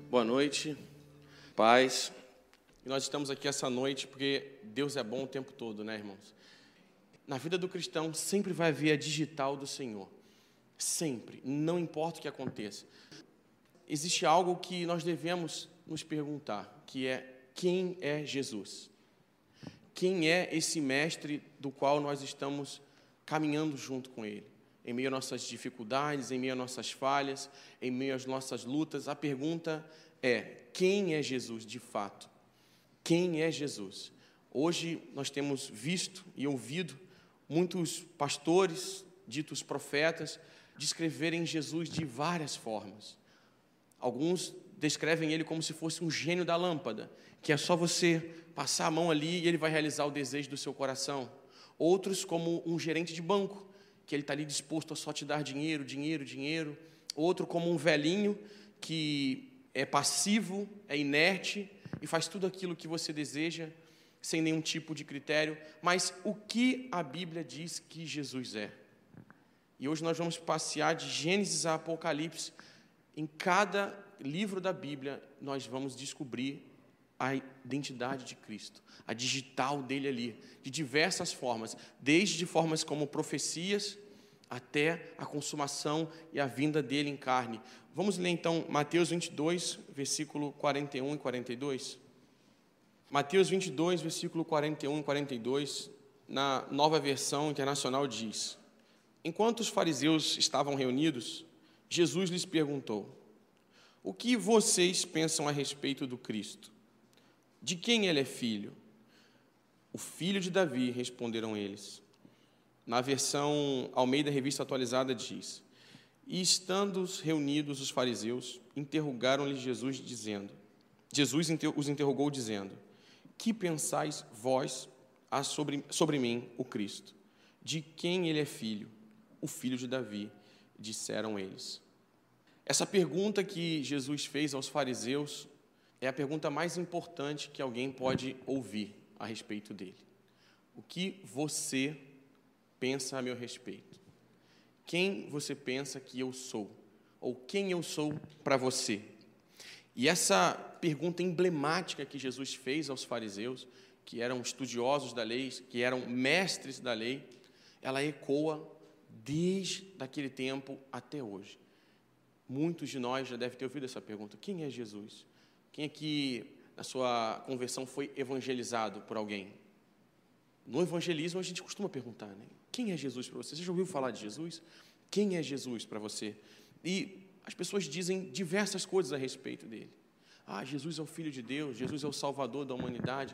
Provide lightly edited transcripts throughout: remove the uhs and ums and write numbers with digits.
Boa noite, paz. E nós estamos aqui essa noite porque Deus é bom o tempo todo, né, irmãos? Na vida do cristão sempre vai haver a digital do Senhor. Sempre, não importa o que aconteça. Existe algo que nós devemos nos perguntar, que é: quem é Jesus? Quem é esse mestre do qual nós estamos caminhando junto com Ele? Em meio às nossas dificuldades, em meio às nossas falhas, em meio às nossas lutas, a pergunta é: quem é Jesus de fato? Quem é Jesus? Hoje nós temos visto e ouvido muitos pastores, ditos profetas, descreverem Jesus de várias formas. Alguns descrevem Ele como se fosse um gênio da lâmpada, que é só você passar a mão ali e Ele vai realizar o desejo do seu coração. Outros como um gerente de banco, que Ele está ali disposto a só te dar dinheiro, dinheiro, dinheiro. Outro como um velhinho que é passivo, é inerte e faz tudo aquilo que você deseja, sem nenhum tipo de critério. Mas o que a Bíblia diz que Jesus é? E hoje nós vamos passear de Gênesis a Apocalipse. Em cada livro da Bíblia, nós vamos descobrir a identidade de Cristo, a digital dele ali, de diversas formas, desde formas como profecias, até a consumação e a vinda dele em carne. Vamos ler então Mateus 22, versículo 41 e 42. Mateus 22, versículo 41 e 42, na Nova Versão Internacional diz: enquanto os fariseus estavam reunidos, Jesus lhes perguntou: o que vocês pensam a respeito do Cristo? De quem ele é filho? O filho de Davi, responderam eles. Na versão Almeida Revista Atualizada diz: e estando reunidos os fariseus, interrogaram-lhe Jesus os interrogou dizendo: que pensais vós sobre mim, o Cristo? De quem ele é filho? O filho de Davi, disseram eles. Essa pergunta que Jesus fez aos fariseus é a pergunta mais importante que alguém pode ouvir a respeito dele. O que você pensa a meu respeito? Quem você pensa que eu sou? Ou quem eu sou para você? E essa pergunta emblemática que Jesus fez aos fariseus, que eram estudiosos da lei, que eram mestres da lei, ela ecoa desde aquele tempo até hoje. Muitos de nós já devem ter ouvido essa pergunta: quem é Jesus? Quem aqui, na sua conversão, foi evangelizado por alguém? No evangelismo, a gente costuma perguntar, né? Quem é Jesus para você? Você já ouviu falar de Jesus? Quem é Jesus para você? E as pessoas dizem diversas coisas a respeito dele. Jesus é o Filho de Deus, Jesus é o Salvador da humanidade,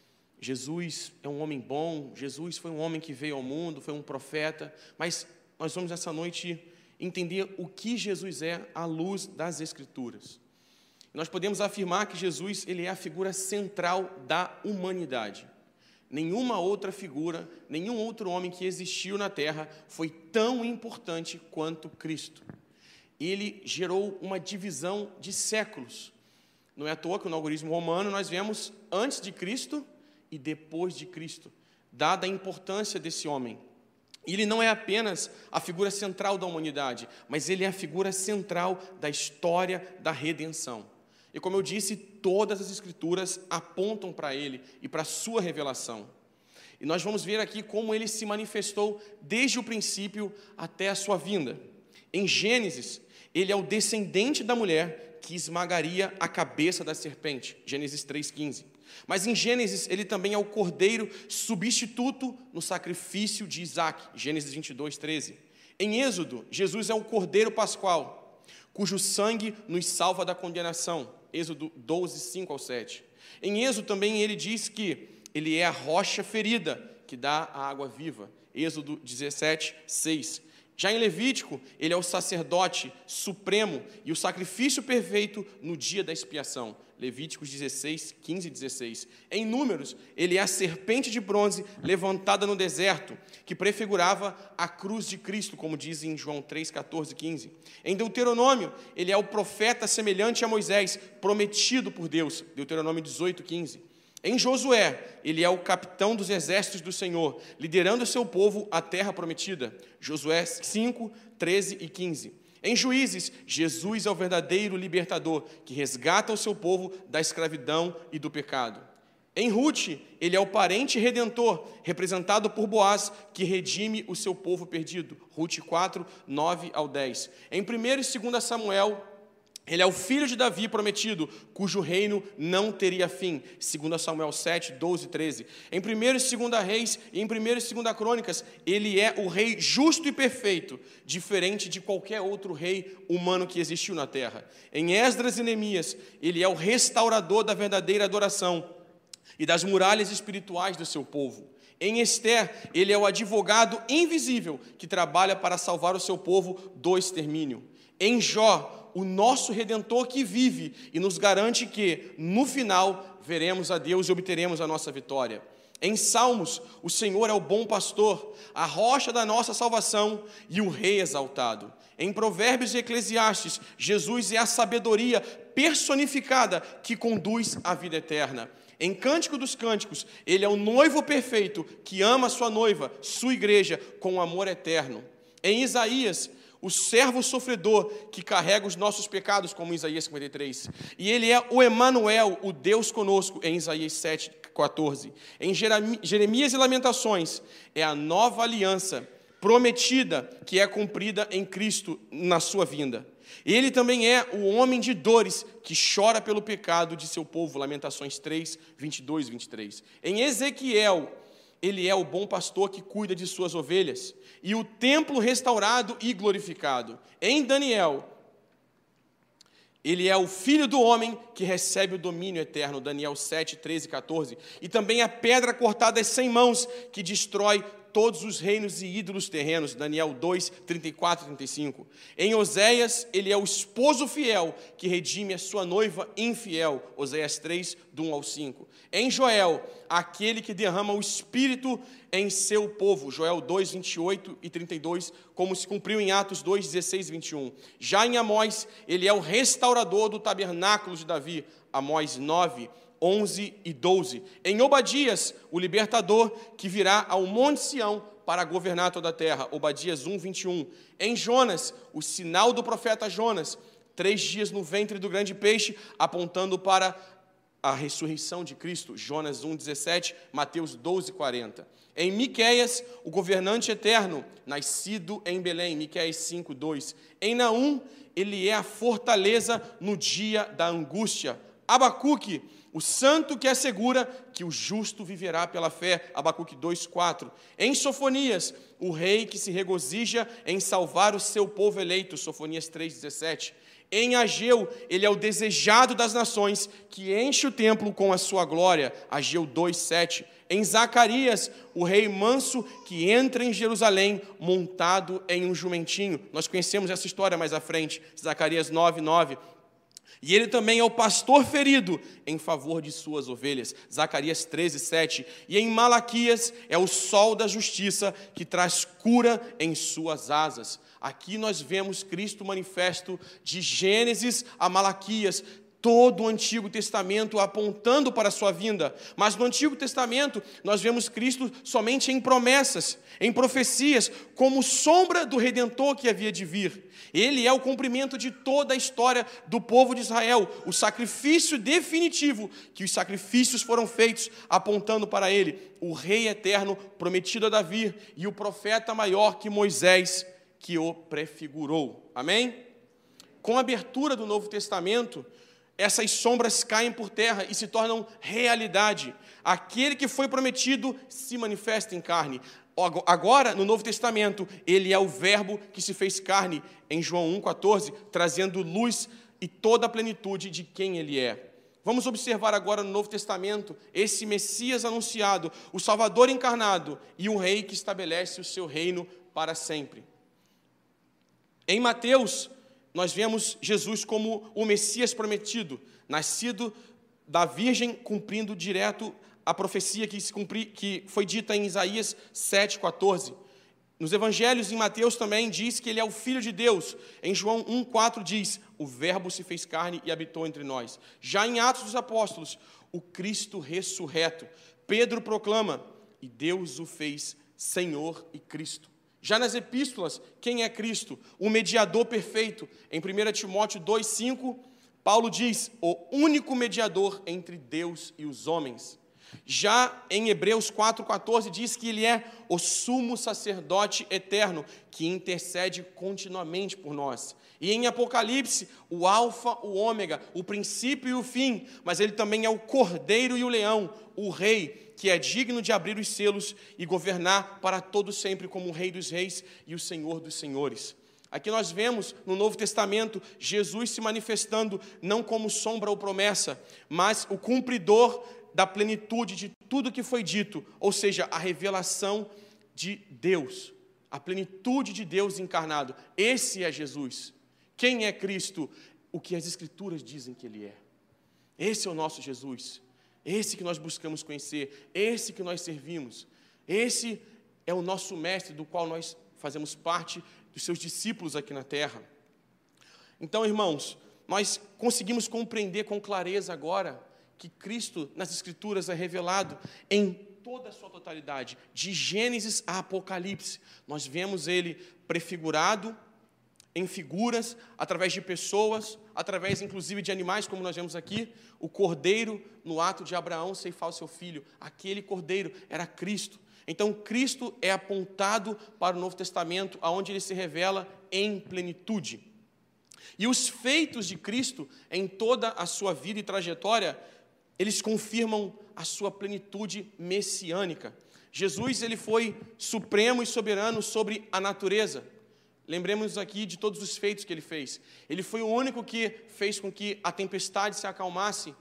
Jesus é um homem bom, Jesus foi um homem que veio ao mundo, foi um profeta. Mas nós vamos, essa noite, entender o que Jesus é à luz das Escrituras. Nós podemos afirmar que Jesus, ele é a figura central da humanidade. Nenhuma outra figura, nenhum outro homem que existiu na Terra foi tão importante quanto Cristo. Ele gerou uma divisão de séculos. Não é à toa que no algoritmo romano nós vemos antes de Cristo e depois de Cristo, dada a importância desse homem. Ele não é apenas a figura central da humanidade, mas ele é a figura central da história da redenção. E como eu disse, todas as Escrituras apontam para ele e para a sua revelação. E nós vamos ver aqui como ele se manifestou desde o princípio até a sua vinda. Em Gênesis, ele é o descendente da mulher que esmagaria a cabeça da serpente, Gênesis 3,15. Mas em Gênesis, ele também é o cordeiro substituto no sacrifício de Isaac, Gênesis 22,13. Em Êxodo, Jesus é o cordeiro pascual, cujo sangue nos salva da condenação, Êxodo 12, 5 ao 7. Em Êxodo também ele diz que ele é a rocha ferida, que dá a água viva, Êxodo 17, 6. Já em Levítico, ele é o sacerdote supremo e o sacrifício perfeito no dia da expiação, Levíticos 16, 15 e 16. Em Números, ele é a serpente de bronze levantada no deserto, que prefigurava a cruz de Cristo, como diz em João 3, 14 e 15. Em Deuteronômio, ele é o profeta semelhante a Moisés, prometido por Deus, Deuteronômio 18, 15. Em Josué, ele é o capitão dos exércitos do Senhor, liderando o seu povo à terra prometida, Josué 5, 13 e 15. Em Juízes, Jesus é o verdadeiro libertador, que resgata o seu povo da escravidão e do pecado. Em Rute, ele é o parente redentor, representado por Boaz, que redime o seu povo perdido. Rute 4, 9 ao 10. Em 1 e 2 Samuel, ele é o filho de Davi prometido, cujo reino não teria fim. 2 Samuel 7, 12 e 13. Em 1 e 2 Reis e em 1 e 2 Crônicas, ele é o rei justo e perfeito, diferente de qualquer outro rei humano que existiu na terra. Em Esdras e Neemias, ele é o restaurador da verdadeira adoração e das muralhas espirituais do seu povo. Em Ester, ele é o advogado invisível que trabalha para salvar o seu povo do extermínio. Em Jó, o nosso Redentor que vive e nos garante que, no final, veremos a Deus e obteremos a nossa vitória. Em Salmos, o Senhor é o bom pastor, a rocha da nossa salvação e o rei exaltado. Em Provérbios e Eclesiastes, Jesus é a sabedoria personificada que conduz à vida eterna. Em Cântico dos Cânticos, ele é o noivo perfeito que ama a sua noiva, sua igreja, com amor eterno. Em Isaías, o servo sofredor que carrega os nossos pecados, como em Isaías 53. E ele é o Emanuel, o Deus conosco, em Isaías 7, 14. Em Jeremias e Lamentações, é a nova aliança prometida que é cumprida em Cristo na sua vinda. Ele também é o homem de dores que chora pelo pecado de seu povo, Lamentações 3, 22 e 23. Em Ezequiel, ele é o bom pastor que cuida de suas ovelhas, e o templo restaurado e glorificado. Em Daniel, ele é o filho do homem que recebe o domínio eterno, Daniel 7, 13 e 14. E também a pedra cortada sem mãos, que destrói todos os reinos e ídolos terrenos, Daniel 2, 34 e 35. Em Oséias, ele é o esposo fiel que redime a sua noiva infiel, Oséias 3, do 1 ao 5. Em Joel, aquele que derrama o Espírito em seu povo, Joel 2, 28 e 32, como se cumpriu em Atos 2, 16 e 21. Já em Amós, ele é o restaurador do tabernáculo de Davi, Amós 9, 11 e 12. Em Obadias, o libertador que virá ao Monte Sião para governar toda a terra, Obadias 1, 21. Em Jonas, o sinal do profeta Jonas, 3 dias no ventre do grande peixe, apontando para a ressurreição de Cristo, Jonas 1, 17, Mateus 12, 40. Em Miqueias, o governante eterno, nascido em Belém, Miqueias 5, 2. Em Naum, ele é a fortaleza no dia da angústia. Abacuque, o santo que assegura que o justo viverá pela fé, Abacuque 2, 4. Em Sofonias, o rei que se regozija em salvar o seu povo eleito, Sofonias 3, 17. Em Ageu, ele é o desejado das nações, que enche o templo com a sua glória, Ageu 2, 7. Em Zacarias, o rei manso que entra em Jerusalém montado em um jumentinho. Nós conhecemos essa história mais à frente, Zacarias 9, 9. E ele também é o pastor ferido em favor de suas ovelhas, Zacarias 13, 7. E em Malaquias é o sol da justiça que traz cura em suas asas. Aqui nós vemos Cristo manifesto de Gênesis a Malaquias, todo o Antigo Testamento apontando para a sua vinda. Mas no Antigo Testamento nós vemos Cristo somente em promessas, em profecias, como sombra do Redentor que havia de vir. Ele é o cumprimento de toda a história do povo de Israel, o sacrifício definitivo, que os sacrifícios foram feitos apontando para ele, o Rei eterno prometido a Davi e o profeta maior que Moisés, que o prefigurou. Amém? Com a abertura do Novo Testamento, essas sombras caem por terra e se tornam realidade. Aquele que foi prometido se manifesta em carne. Agora, no Novo Testamento, ele é o verbo que se fez carne, em João 1,14, trazendo luz e toda a plenitude de quem ele é. Vamos observar agora no Novo Testamento esse Messias anunciado, o Salvador encarnado e o Rei que estabelece o seu reino para sempre. Em Mateus, nós vemos Jesus como o Messias prometido, nascido da Virgem, cumprindo direto a profecia que foi dita em Isaías 7,14. Nos Evangelhos, em Mateus também, diz que ele é o Filho de Deus. Em João 1,4 diz, o Verbo se fez carne e habitou entre nós. Já em Atos dos Apóstolos, o Cristo ressurreto. Pedro proclama, e Deus o fez Senhor e Cristo. Já nas epístolas, quem é Cristo? O mediador perfeito. Em 1 Timóteo 2,5, Paulo diz, o único mediador entre Deus e os homens. Já em Hebreus 4,14 diz que ele é o sumo sacerdote eterno, que intercede continuamente por nós. E em Apocalipse, o alfa, o ômega, o princípio e o fim, mas ele também é o cordeiro e o leão, o rei, que é digno de abrir os selos e governar para todo sempre como o Rei dos Reis e o Senhor dos Senhores. Aqui nós vemos no Novo Testamento Jesus se manifestando não como sombra ou promessa, mas o cumpridor da plenitude de tudo que foi dito, ou seja, a revelação de Deus, a plenitude de Deus encarnado. Esse é Jesus. Quem é Cristo? O que as Escrituras dizem que Ele é. Esse é o nosso Jesus. Esse que nós buscamos conhecer, esse que nós servimos. Esse é o nosso mestre, do qual nós fazemos parte dos seus discípulos aqui na terra. Então, irmãos, nós conseguimos compreender com clareza agora que Cristo, nas Escrituras, é revelado em toda a sua totalidade, de Gênesis a Apocalipse. Nós vemos Ele prefigurado em figuras, através de pessoas, através, inclusive, de animais, como nós vemos aqui, o cordeiro, no ato de Abraão ceifar o seu filho. Aquele cordeiro era Cristo. Então, Cristo é apontado para o Novo Testamento, onde Ele se revela em plenitude. E os feitos de Cristo, em toda a sua vida e trajetória, eles confirmam a sua plenitude messiânica. Jesus, ele foi supremo e soberano sobre a natureza. Lembremos aqui de todos os feitos que ele fez. Ele foi o único que fez com que a tempestade se acalmasse.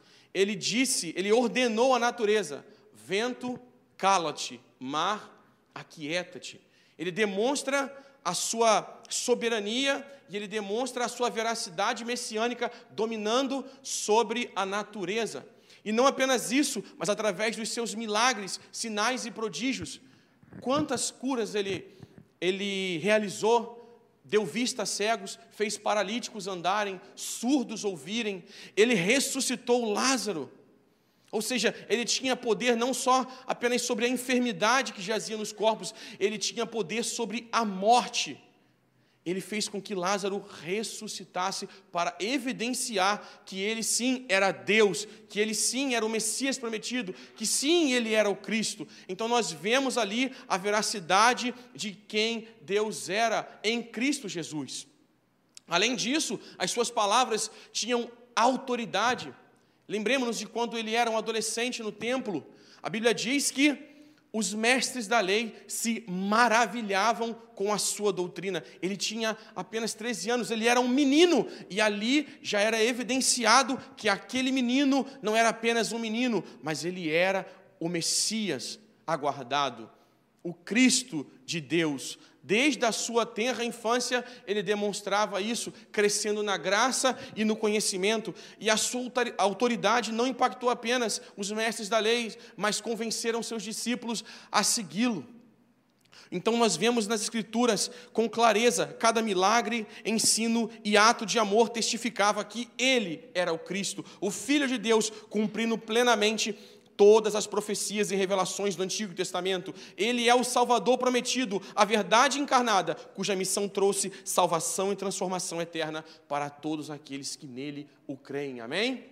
Ele ordenou à natureza: vento, cala-te, mar, aquieta-te. Ele demonstra a sua soberania e ele demonstra a sua veracidade messiânica dominando sobre a natureza. E não apenas isso, mas através dos seus milagres, sinais e prodígios. Quantas curas ele realizou? Deu vista a cegos, fez paralíticos andarem, surdos ouvirem. Ele ressuscitou Lázaro. Ou seja, ele tinha poder não só apenas sobre a enfermidade que jazia nos corpos, ele tinha poder sobre a morte. Ele fez com que Lázaro ressuscitasse para evidenciar que ele sim era Deus, que ele sim era o Messias prometido, que sim ele era o Cristo. Então nós vemos ali a veracidade de quem Deus era em Cristo Jesus. Além disso, as suas palavras tinham autoridade. Lembremos-nos de quando ele era um adolescente no templo. A Bíblia diz que os mestres da lei se maravilhavam com a sua doutrina. Ele tinha apenas 13 anos, ele era um menino, e ali já era evidenciado que aquele menino não era apenas um menino, mas ele era o Messias aguardado, o Cristo de Deus. Desde a sua tenra infância, ele demonstrava isso, crescendo na graça e no conhecimento, e a sua autoridade não impactou apenas os mestres da lei, mas convenceram seus discípulos a segui-lo. Então nós vemos nas Escrituras com clareza, cada milagre, ensino e ato de amor testificava que ele era o Cristo, o Filho de Deus, cumprindo plenamente todas as profecias e revelações do Antigo Testamento. Ele é o Salvador prometido, a verdade encarnada, cuja missão trouxe salvação e transformação eterna para todos aqueles que nele o creem. Amém?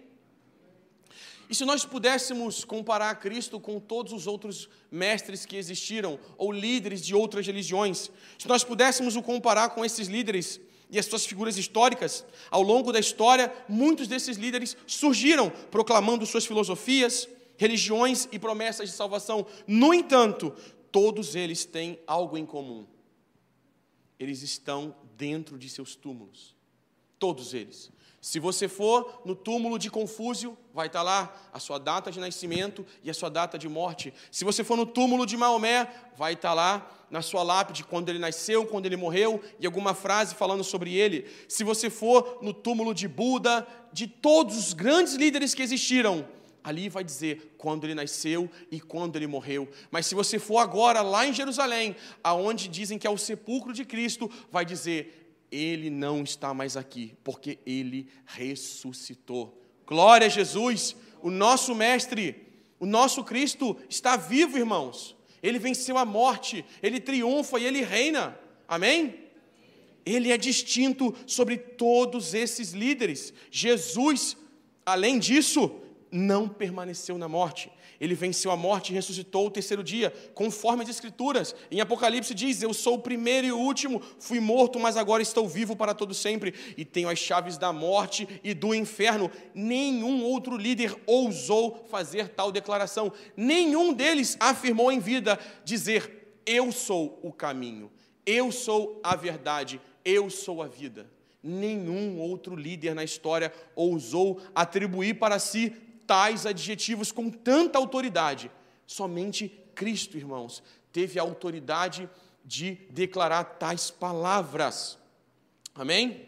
E se nós pudéssemos comparar Cristo com todos os outros mestres que existiram, ou líderes de outras religiões, se nós pudéssemos o comparar com esses líderes e as suas figuras históricas, ao longo da história, muitos desses líderes surgiram proclamando suas filosofias, religiões e promessas de salvação. No entanto, todos eles têm algo em comum. Eles estão dentro de seus túmulos. Todos eles. Se você for no túmulo de Confúcio, vai estar lá a sua data de nascimento e a sua data de morte. Se você for no túmulo de Maomé, vai estar lá na sua lápide quando ele nasceu, quando ele morreu, e alguma frase falando sobre ele. Se você for no túmulo de Buda, de todos os grandes líderes que existiram, ali vai dizer quando ele nasceu e quando ele morreu. Mas se você for agora lá em Jerusalém, aonde dizem que é o sepulcro de Cristo, vai dizer: ele não está mais aqui, porque ele ressuscitou. Glória a Jesus, o nosso mestre, o nosso Cristo está vivo, irmãos. Ele venceu a morte, Ele triunfa e Ele reina. Amém? Ele é distinto sobre todos esses líderes. Jesus, além disso, não permaneceu na morte. Ele venceu a morte e ressuscitou o terceiro dia, conforme as Escrituras. Em Apocalipse diz: eu sou o primeiro e o último, fui morto, mas agora estou vivo para todo sempre, e tenho as chaves da morte e do inferno. Nenhum outro líder ousou fazer tal declaração. Nenhum deles afirmou em vida dizer: eu sou o caminho, eu sou a verdade, eu sou a vida. Nenhum outro líder na história ousou atribuir para si tais adjetivos com tanta autoridade. Somente Cristo, irmãos, teve a autoridade de declarar tais palavras. Amém?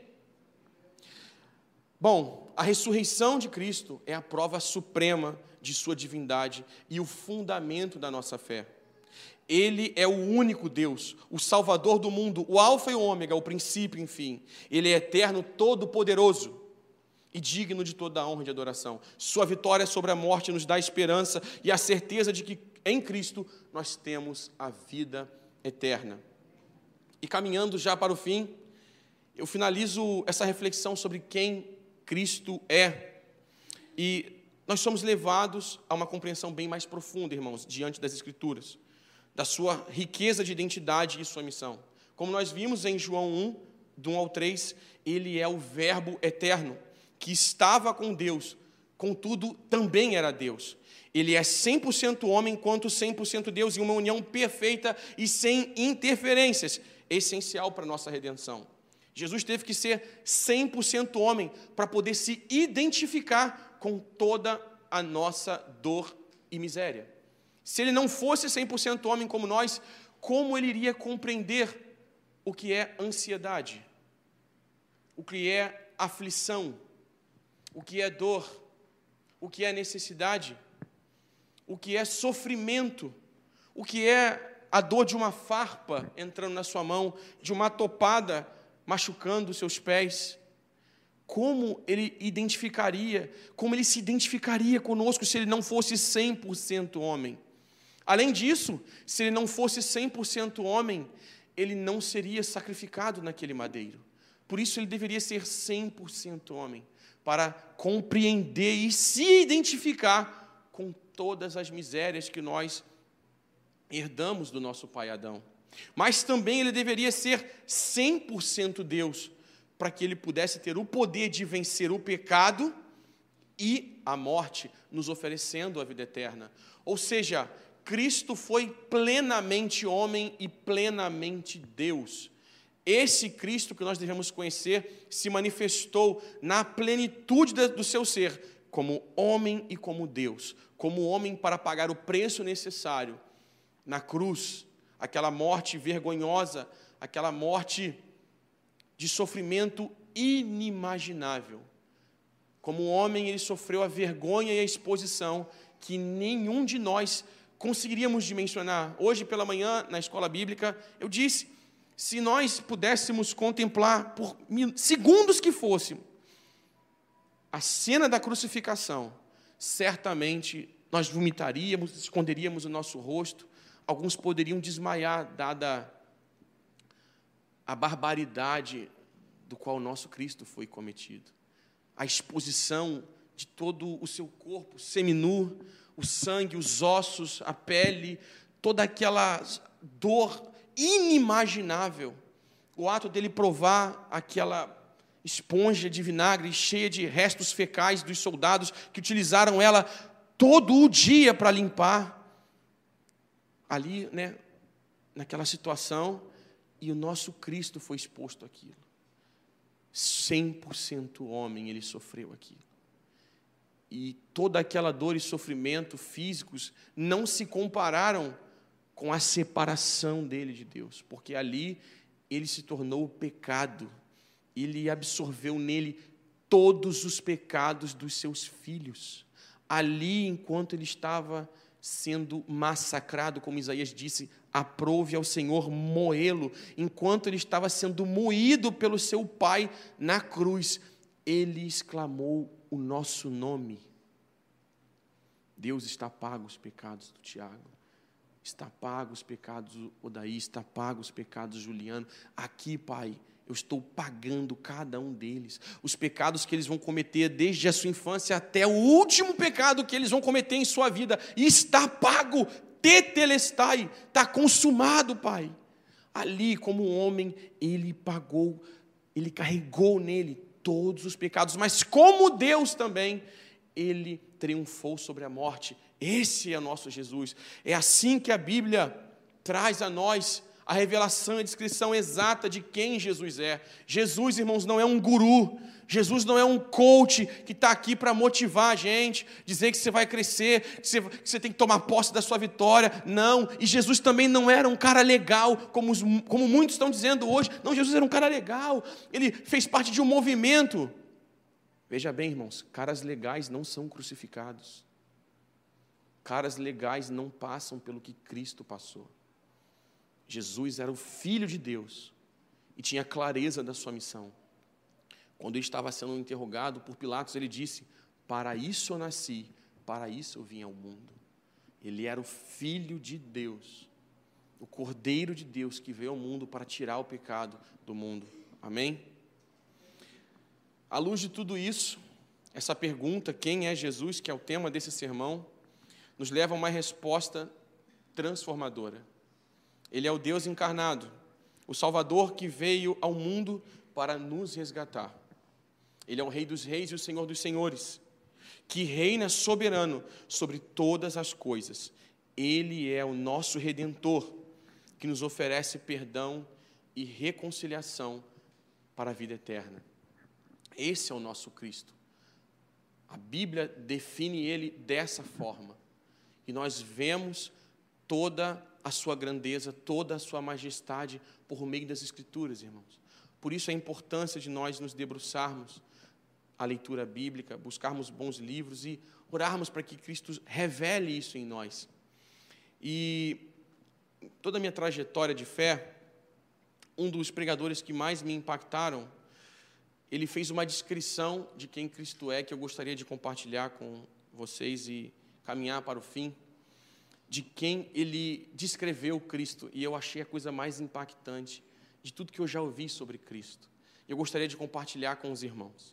Bom, a ressurreição de Cristo é a prova suprema de sua divindade e o fundamento da nossa fé. Ele é o único Deus, o Salvador do mundo, o Alfa e o Ômega, o princípio e o fim. Ele é eterno, todo-poderoso e digno de toda a honra e de adoração. Sua vitória sobre a morte nos dá esperança e a certeza de que em Cristo nós temos a vida eterna. E caminhando já para o fim, eu finalizo essa reflexão sobre quem Cristo é. E nós somos levados a uma compreensão bem mais profunda, irmãos, diante das Escrituras, da sua riqueza de identidade e sua missão. Como nós vimos em João 1, do 1 ao 3, ele é o Verbo eterno, que estava com Deus, contudo, também era Deus. Ele é 100% homem, quanto 100% Deus, em uma união perfeita e sem interferências, essencial para a nossa redenção. Jesus teve que ser 100% homem para poder se identificar com toda a nossa dor e miséria. Se ele não fosse 100% homem como nós, como ele iria compreender o que é ansiedade, o que é aflição, o que é dor, o que é necessidade, o que é sofrimento, o que é a dor de uma farpa entrando na sua mão, de uma topada machucando os seus pés? Como ele identificaria, como ele se identificaria conosco se ele não fosse 100% homem? Além disso, se ele não fosse 100% homem, ele não seria sacrificado naquele madeiro. Por isso ele deveria ser 100% homem, para compreender e se identificar com todas as misérias que nós herdamos do nosso pai Adão. Mas também ele deveria ser 100% Deus, para que ele pudesse ter o poder de vencer o pecado e a morte, nos oferecendo a vida eterna. Ou seja, Cristo foi plenamente homem e plenamente Deus. Esse Cristo que nós devemos conhecer se manifestou na plenitude do seu ser, como homem e como Deus, como homem para pagar o preço necessário na cruz, aquela morte vergonhosa, aquela morte de sofrimento inimaginável. Como homem, ele sofreu a vergonha e a exposição que nenhum de nós conseguiríamos dimensionar. Hoje pela manhã, na escola bíblica, eu disse: se nós pudéssemos contemplar por segundos que fossem a cena da crucificação, certamente nós vomitaríamos, esconderíamos o nosso rosto, alguns poderiam desmaiar, dada a barbaridade do qual o nosso Cristo foi cometido. A exposição de todo o seu corpo seminu, o sangue, os ossos, a pele, toda aquela dor inimaginável. O ato dele provar aquela esponja de vinagre cheia de restos fecais dos soldados que utilizaram ela todo o dia para limpar. Ali, naquela situação, e o nosso Cristo foi exposto àquilo. 100% homem, ele sofreu aquilo. E toda aquela dor e sofrimento físicos não se compararam com a separação dele de Deus, porque ali ele se tornou pecado, ele absorveu nele todos os pecados dos seus filhos. Ali, enquanto ele estava sendo massacrado, como Isaías disse, aprove ao Senhor moê-lo, enquanto ele estava sendo moído pelo seu pai na cruz, ele exclamou o nosso nome. Deus está pago os pecados do Tiago. Está pago os pecados do Odaí, está pago os pecados do Juliano. Aqui, Pai, eu estou pagando cada um deles. Os pecados que eles vão cometer desde a sua infância até o último pecado que eles vão cometer em sua vida. E está pago, tetelestai, está consumado, Pai. Ali, como homem, ele pagou, ele carregou nele todos os pecados. Mas como Deus também, ele triunfou sobre a morte. Esse é o nosso Jesus. É assim que a Bíblia traz a nós a revelação e a descrição exata de quem Jesus é. Jesus, irmãos, não é um guru. Jesus não é um coach que está aqui para motivar a gente, dizer que você vai crescer, que você tem que tomar posse da sua vitória. Não. E Jesus também não era um cara legal, como muitos estão dizendo hoje. Não, Jesus era um cara legal. Ele fez parte de um movimento. Veja bem, irmãos, caras legais não são crucificados. Caras legais não passam pelo que Cristo passou. Jesus era o Filho de Deus e tinha clareza da sua missão. Quando ele estava sendo interrogado por Pilatos, ele disse: para isso eu nasci, para isso eu vim ao mundo. Ele era o Filho de Deus, o Cordeiro de Deus que veio ao mundo para tirar o pecado do mundo. Amém? À luz de tudo isso, essa pergunta, quem é Jesus, que é o tema desse sermão, nos leva a uma resposta transformadora. Ele é o Deus encarnado, o Salvador que veio ao mundo para nos resgatar. Ele é o Rei dos Reis e o Senhor dos Senhores, que reina soberano sobre todas as coisas. Ele é o nosso Redentor, que nos oferece perdão e reconciliação para a vida eterna. Esse é o nosso Cristo. A Bíblia define Ele dessa forma. E nós vemos toda a sua grandeza, toda a sua majestade por meio das Escrituras, irmãos. Por isso a importância de nós nos debruçarmos a leitura bíblica, buscarmos bons livros e orarmos para que Cristo revele isso em nós. E toda a minha trajetória de fé, um dos pregadores que mais me impactaram, ele fez uma descrição de quem Cristo é, que eu gostaria de compartilhar com vocês e caminhar para o fim, de quem ele descreveu Cristo, e eu achei a coisa mais impactante de tudo que eu já ouvi sobre Cristo. Eu gostaria de compartilhar com os irmãos.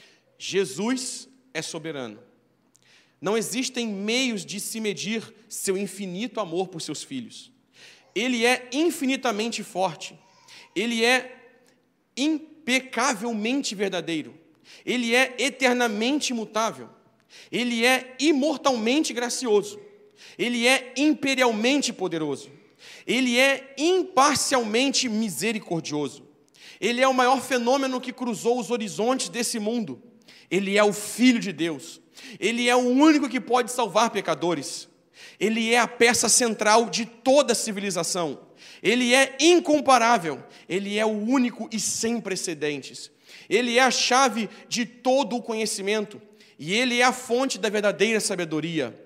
Jesus é soberano. Não existem meios de se medir seu infinito amor por seus filhos. Ele é infinitamente forte. Ele é impecavelmente verdadeiro. Ele é eternamente imutável. Ele é imortalmente gracioso. Ele é imperialmente poderoso. Ele é imparcialmente misericordioso. Ele é o maior fenômeno que cruzou os horizontes desse mundo. Ele é o Filho de Deus. Ele é o único que pode salvar pecadores. Ele é a peça central de toda a civilização. Ele é incomparável. Ele é o único e sem precedentes. Ele é a chave de todo o conhecimento. E ele é a fonte da verdadeira sabedoria.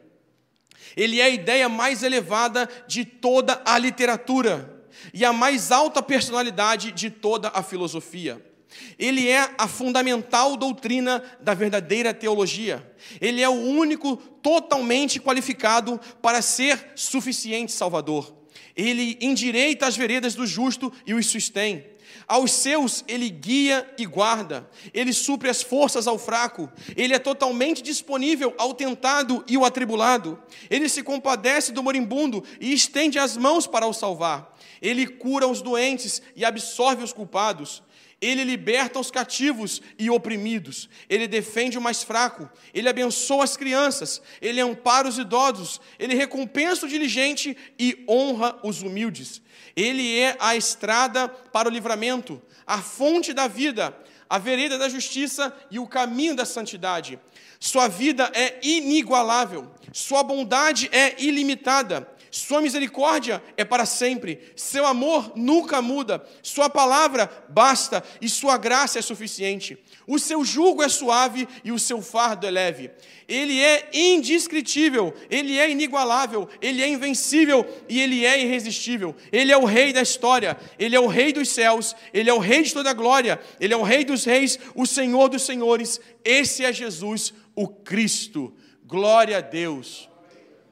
Ele é a ideia mais elevada de toda a literatura e a mais alta personalidade de toda a filosofia. Ele é a fundamental doutrina da verdadeira teologia. Ele é o único totalmente qualificado para ser suficiente Salvador. Ele endireita as veredas do justo e os sustém. Aos seus ele guia e guarda. Ele supre as forças ao fraco. Ele é totalmente disponível ao tentado e ao atribulado. Ele se compadece do moribundo e estende as mãos para o salvar. Ele cura os doentes e absorve os culpados. Ele liberta os cativos e oprimidos. Ele defende o mais fraco. Ele abençoa as crianças. Ele ampara os idosos. Ele recompensa o diligente e honra os humildes. Ele é a estrada para o livramento, a fonte da vida, a vereda da justiça e o caminho da santidade. Sua vida é inigualável. Sua bondade é ilimitada. Sua misericórdia é para sempre, seu amor nunca muda, sua palavra basta e sua graça é suficiente. O seu jugo é suave e o seu fardo é leve. Ele é indescritível, ele é inigualável, ele é invencível e ele é irresistível. Ele é o rei da história, ele é o rei dos céus, ele é o rei de toda a glória, ele é o rei dos reis, o Senhor dos senhores. Esse é Jesus, o Cristo. Glória a Deus.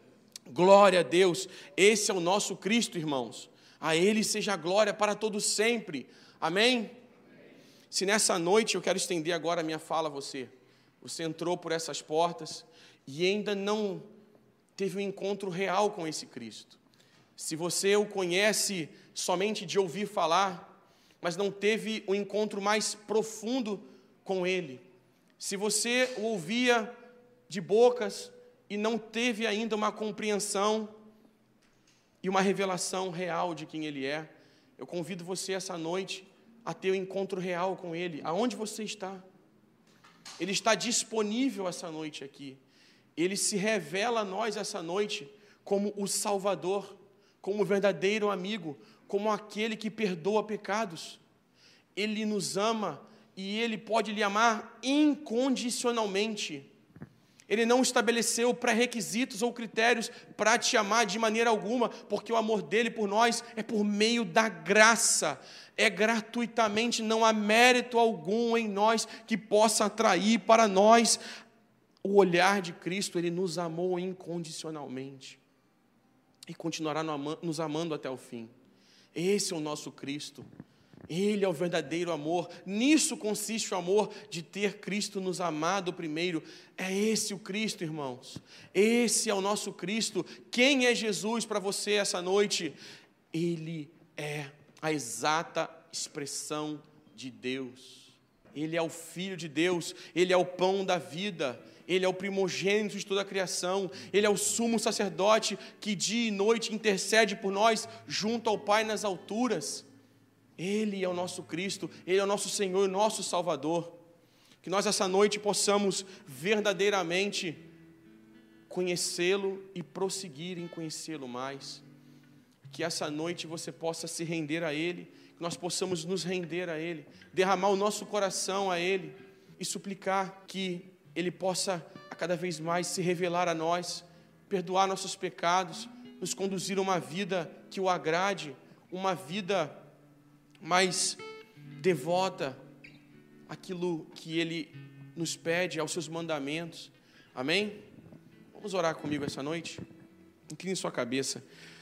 Glória a Deus, esse é o nosso Cristo, irmãos. A Ele seja a glória para todos sempre. Amém? Se nessa noite, eu quero estender agora a minha fala a você. Você entrou por essas portas e ainda não teve um encontro real com esse Cristo. Se você o conhece somente de ouvir falar, mas não teve um encontro mais profundo com Ele. Se você o ouvia de bocas e não teve ainda uma compreensão e uma revelação real de quem Ele é, eu convido você essa noite a ter um encontro real com Ele. Aonde você está? Ele está disponível essa noite aqui. Ele se revela a nós essa noite como o Salvador, como o verdadeiro amigo, como aquele que perdoa pecados. Ele nos ama e Ele pode lhe amar incondicionalmente. Ele não estabeleceu pré-requisitos ou critérios para te amar de maneira alguma, porque o amor dele por nós é por meio da graça, é gratuitamente, não há mérito algum em nós que possa atrair para nós o olhar de Cristo. Ele nos amou incondicionalmente e continuará nos amando até o fim. Esse é o nosso Cristo. Ele é o verdadeiro amor. Nisso consiste o amor, de ter Cristo nos amado primeiro. É esse o Cristo, irmãos. Esse é o nosso Cristo. Quem é Jesus para você essa noite? Ele é a exata expressão de Deus. Ele é o Filho de Deus. Ele é o pão da vida. Ele é o primogênito de toda a criação. Ele é o sumo sacerdote que dia e noite intercede por nós junto ao Pai nas alturas. Ele é o nosso Cristo, Ele é o nosso Senhor e nosso Salvador. Que nós essa noite possamos verdadeiramente conhecê-lo e prosseguir em conhecê-lo mais. Que essa noite você possa se render a Ele, que nós possamos nos render a Ele, derramar o nosso coração a Ele e suplicar que Ele possa a cada vez mais se revelar a nós, perdoar nossos pecados, nos conduzir a uma vida que o agrade, uma vida mais devota àquilo que Ele nos pede, aos seus mandamentos. Amém? Vamos orar comigo essa noite? Incline sua cabeça.